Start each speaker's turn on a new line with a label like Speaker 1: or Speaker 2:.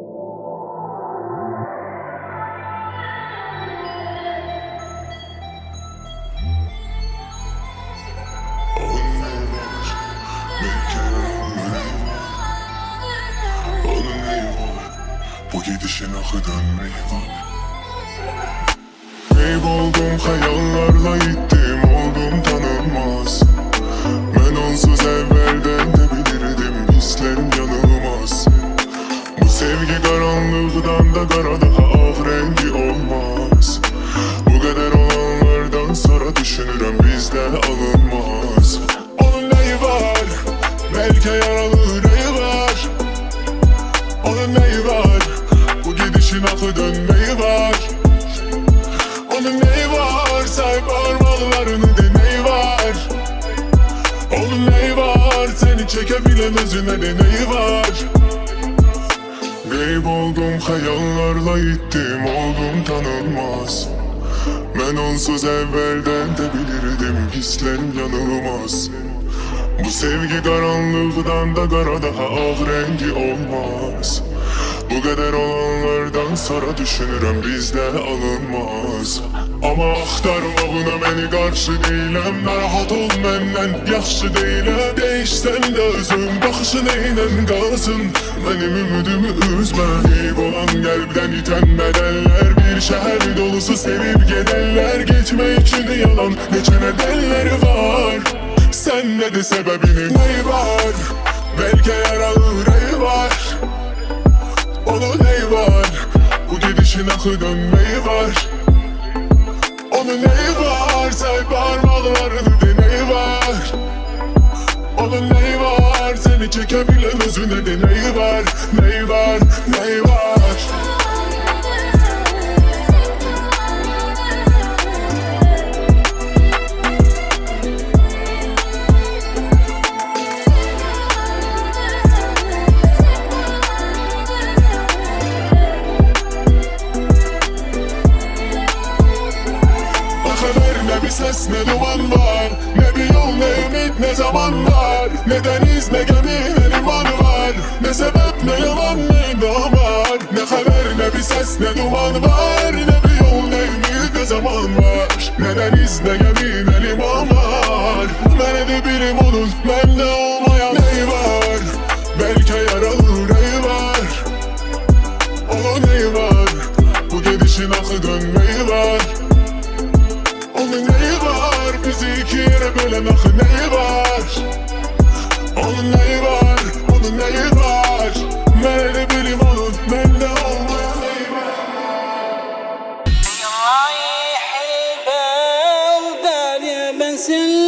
Speaker 1: Bu gidişin akı dönmeyi var. Kayboldum hayallarla gittim, oldum tanınmaz. Ben onsuz evvelden de bilirdim, hislerim yanılmaz. Bu sevgi karanlıktan da kara daha ah rengi olmaz. Bu kadar olanlardan sonra düşünürüm bizden alınmaz. Onun neyi var? Belki yaralı yüreği var. Onun neyi var? Bu gidişin akı dönmeyi var. Onun neyi var? Say parmaklarını deneyi var. Onun neyi var? Seni çekebilen özüne deneyi var. Kayboldum hayallarla gittim, oldum tanınmaz. Ben onsuz evvelden de bilirdim, hislerim yanılmaz. Bu sevgi karanlıktan da kara daha ah rengi olmaz. Bu kadar olanlardan sonra düşünürüm bizden alınmaz. Ama axtarma buna beni karşı değilim. Narahat ol benden yaxşı değilim. Değişsem de özüm baxışın eynən qalsın. Benim ümidimi üzme. Eyib olan qəlbdən itən bedeller. Bir şehir dolusu sevip giderler. Gitme için yalan neçə nedenleri var. Sen ne de sebebinin neyi var? Belki yaralı yüreği var. Onun neyi var? Bu gidişin akı dönmeyi var. Onun neyi var? Say parmaklarını deneyi var. Onun neyi var? Seni çekebilen özüne deneyi var. Neyi var? Neyi var? Ne bir ses ne duman var. Ne bir yol ne ümit ne zaman var. Ne deniz ne gemi ne liman var. Ne sebep ne yalan ne iddia var. Ne haber ne bir ses ne duman var. Ne bir yol ne ümit ne zaman var. Ne deniz ne gemi ne liman var. Ben de birim onun bende olmayan neyi var. Belki yaralı yüreği var. Onun neyi var? Bu gidişin akı dönmeyi var. Onun neyi var? Bizi iki yere bölen akı neyi var? Onun neyi var? Onun neyi var? Ben de bilim onun bende olmayan neyi var?
Speaker 2: رايح البلد يا بنسل